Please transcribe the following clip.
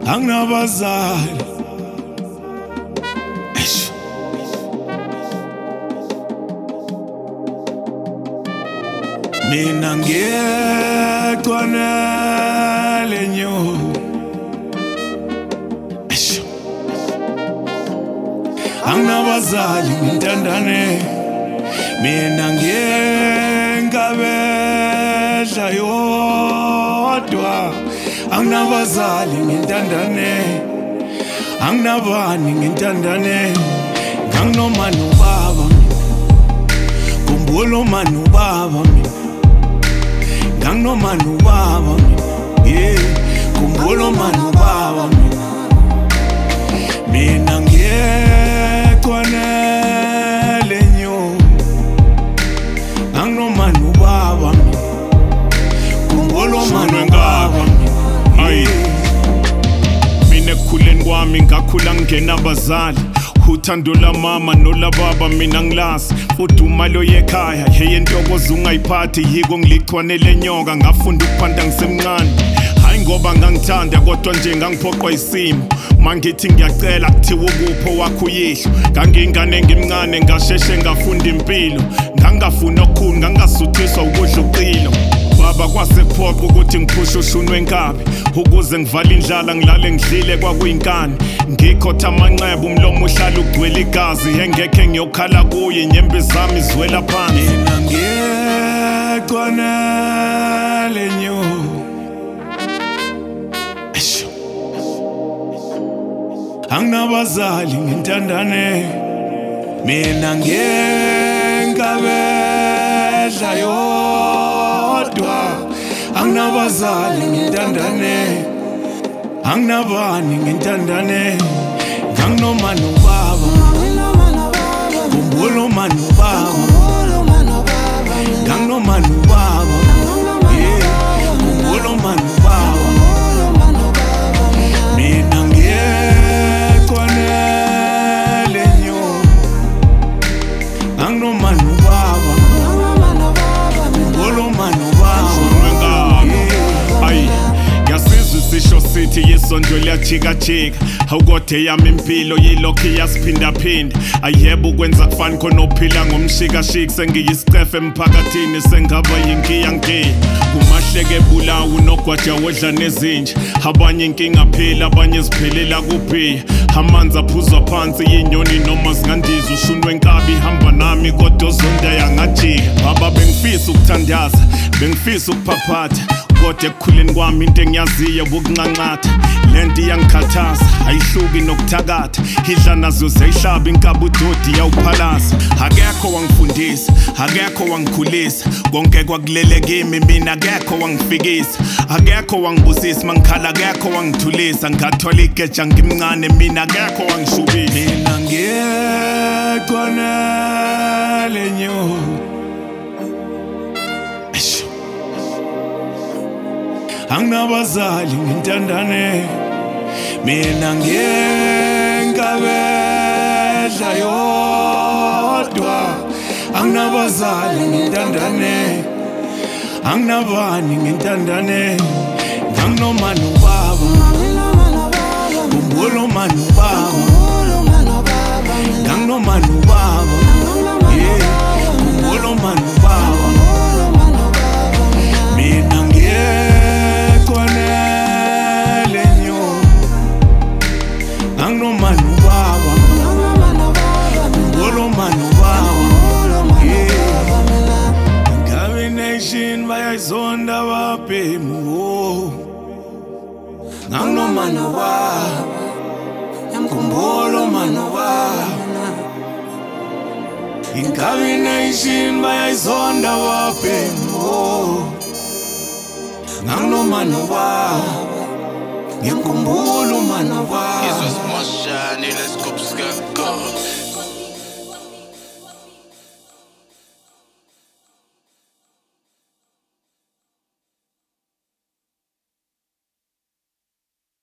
anginabazali mina ngiyecwanele nyo anginabazali ngintandane mina ngiyengabedla yodwa anginabazali ngintandane anginabani ngintandane nganginoma nobaba mina kumbulo manu baba mina nganginoma nobaba mina yeah kumbulo manu baba mina ngiyecwanele nyo nganginoma nobaba mina kumbulo manu baba Ayi mina ekukhuleni kwami ngakhula ngingenabazali uthando la mama nola baba mina ngilazi futhi umalo yekhaya yentokozo ungayiphathi yiko ngilichwanele nyoka ngafunda ukuphanda ngisemncane hayi ngoba ngangithanda kodwa nje ngangiphoqwa isimo mangithi ngiyacela kuthiwa ukupho wakho uyihlo ngangingane ngimncane ngasheshe ngafunda impilo ngangafuna okukhulu ngangasuthiswa ukudla uqilo baba kwasekuphoqa ukuthi ngiphushe ushunwe enkabi ukuze ngivale indlala ngilale ngidlile kwakuyinkani ngikhotha amanxeba umlomo uhlala ugcwele igazi engekhe ngiyokhala kuye inyembe zami zwela phansi mina ngiyecwanele nyo anginabazali ngintandane mina ngiyengabedla yodwa anginabazali ngintandane anginabani ngintandane nganginoma nobaba kumbulo manu baba nganginoma nobaba yeah kumbulo manu baba mina ngiyecwanele nyo nganginoma nobaba kumbulo manu baba ayi yasizwe sisho sithi yisondlo liyajikajika awukode yami impilo yilokhu iyasiphindaphinda ayebo ukwenza kufani khona uphila ngomshikashiki sengiyisicefe emphakathini sengaba yinkiyankiya kumahleke bulawu nogwaja wodla nezinja abanye inkinga phela abanye ziphelela kuphiya amanzi aphuzwa phansi yinyoni noma zingandizwa ushunwe enkabi hamba nami kodwa zonda yangajika baba bengifisa ukuthandaza bengifisa ukuphaphatha kodwa ekukhuleni kwami into engiyaziyo ukunqanqatha lento iyangikhathaza ayihluki nokuthakatha idla nazo ziyayihlaba inkabudodi yawuphalaza akekho wangifundisa akekho wangikhulisa konke kwakulele kimi mina akekho wangifikisa akekho wangibusisa mangikhala akekho wangithulisa ngathola igeja ngimncane mina akekho wangishubisa mina ngiyecwanele nyo anginabazali ngintandane mina ngiyengabedla yodwa anginabazali ngintandane anginabani ngintandane nganginoma nobaba kumbulo manu baba nganginoma nobaba yeah kumbulo manu baba mina ngiyecwanele nyo nganginoma nobaba kumbulo manu baba yeah Combination bayayizonda bapemu nganginoma nobaba kumbulo manu baba Combination bayayizonda bapemu nganginoma nobaba ngimkhumbula umana wami Izwe smashani lescope skako